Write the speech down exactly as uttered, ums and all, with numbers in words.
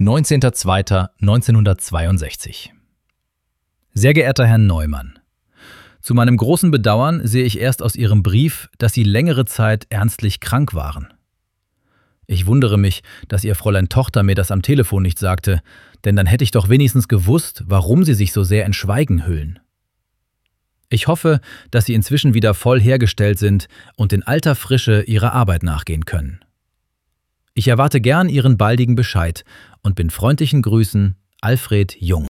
neunzehnter zweiter neunzehnhundertzweiundsechzig. Sehr geehrter Herr Neumann, zu meinem großen Bedauern sehe ich erst aus Ihrem Brief, dass Sie längere Zeit ernstlich krank waren. Ich wundere mich, dass Ihr Fräulein Tochter mir das am Telefon nicht sagte, denn dann hätte ich doch wenigstens gewusst, warum Sie sich so sehr in Schweigen hüllen. Ich hoffe, dass Sie inzwischen wieder voll hergestellt sind und in alter Frische Ihrer Arbeit nachgehen können. Ich erwarte gern Ihren baldigen Bescheid und bin freundlichen Grüßen, Alfred Jung.